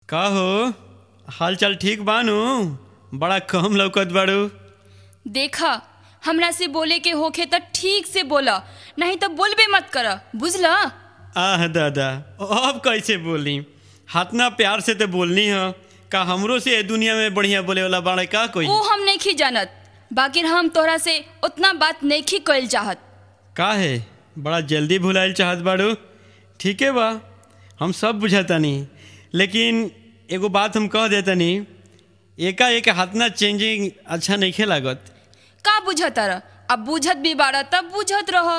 का हो हाल चाल ठीक बानू? बड़ा कम लौकत बाड़ू। देखा हमरा से बोले के होखे त ठीक से बोला, नहीं तो बोलबे मत कर, बुझला? आह दादा, अब कैसे बोली? हाथना प्यार से तो बोलनी है। का हमरो से दुनिया में बढ़िया बोले वाला बाड़े का कोई? वो हम नहीं जानत, बाकी हम तोहरा से उतना बात नहीं कइल चाहत। का है बड़ा जल्दी भुलाइल चाहत बाड़ू? ठीक है बा, हम सब बुझातानी, लेकिन एगो बात हम कह देतानी, एकाएक हाथना चेंजिंग अच्छा नहीं लागत। का बुझत रह? अब बुझत भी बाड़ा तब बुझत रह।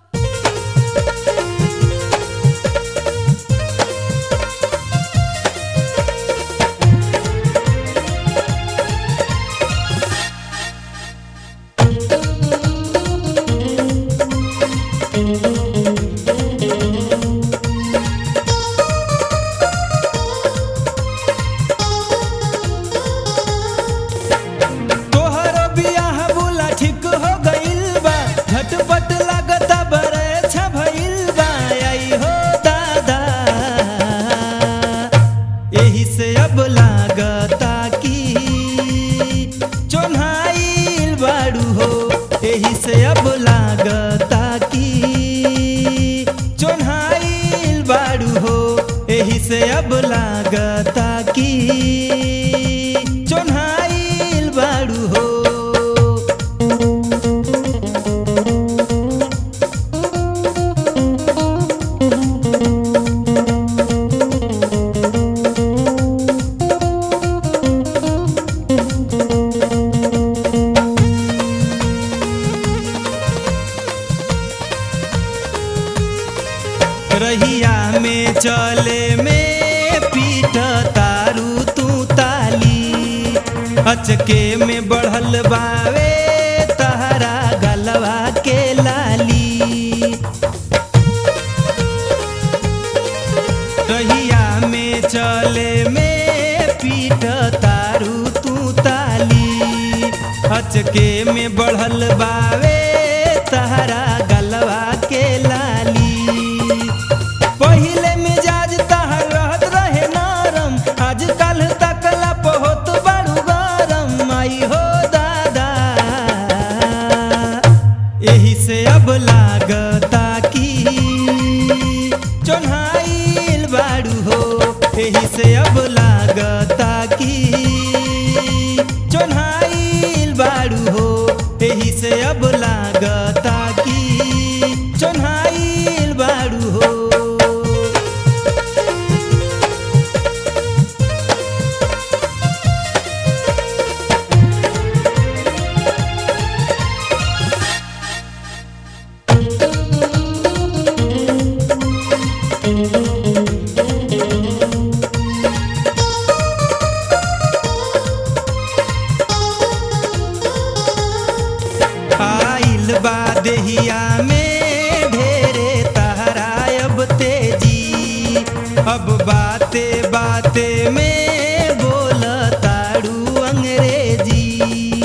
से अब लागता की चोन्हाइल बाड़ू हो। रहिया में चले में पीट तारू तू ताली, अचके में बढ़ल बावे तहरा गलवा के लाली। रहिया में चले में पीट तारू तू ताली, अचके में बढ़ल बावे तहरा गलवा के लाली। पहिले मिजाज तहर रहत रहे नरम, आजकल तकला बहुत बड़ू गरम। आई हो दादा, यही से अब लागता की चोन्हाइल बाड़ू हो। यही से अब लागता की चोन्हाइल बाड़ू हो। यही से अब लागता की चोन्हाइल बाड़ू हो। आइल बा देहिया में ढेरे तहरा अब तेजी, अब बाते बाते में बोल तारू अंग्रेजी।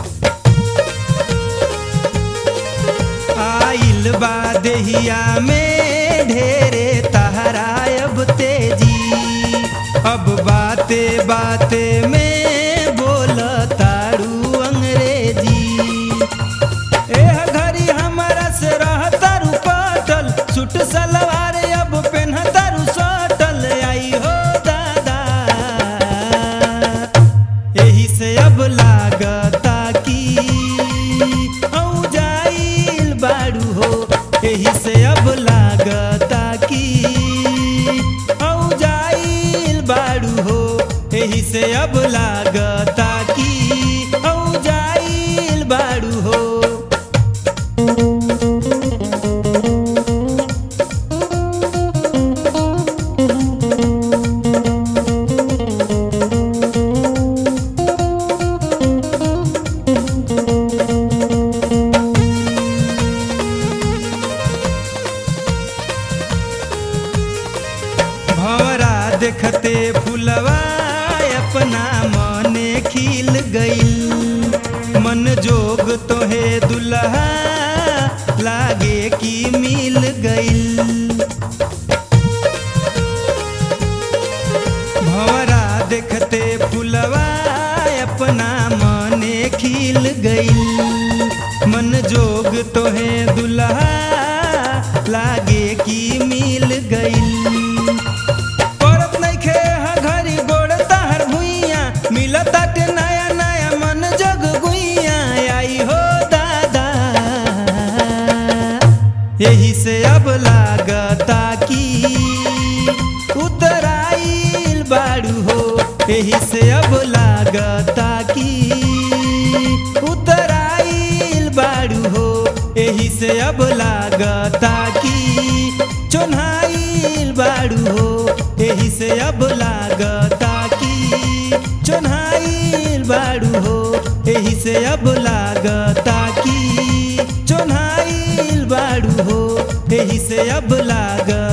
आइल बा देहिया में ढेरे तहरा अब तेजी, अब बाते बाते में बोल तारू अंग्रेजी। एह घरी हमारा से रहतारू पटल, सूट सलवार अब पेन्हतारू सटल। आई हो दादा, यही से अब लागता की औजाइल बाड़ू हो। यही से अब लागता की औजाइल बाड़ू हो। यही से अब लागता की औजाइल बाड़ू हो। भवरा देखते फुलवा अपना मने खिल गइल, मन जोग तोहे दुल्हा लागे की मिल गइल। भवरा देखते फुलवा अपना मने खिल गइल मन जोग तोहे दुल्हा लागे की मिल गइल परत नइखे हा घरी गोड़ ताहर भुइया मिलताटे नया नया मन जग गुइया आई हो दादा यही से अब लागता की उतराइल बाड़ू हो यही से अब लागता की उतराइल बाड़ू हो यही से अब लागता की चोन्हाइल बाड़ू हो यही से अब लागता की चोन्हाइल बाड़ू हो यही से अब लागता की चोन्हाइल बाड़ू हो यही से अब लागता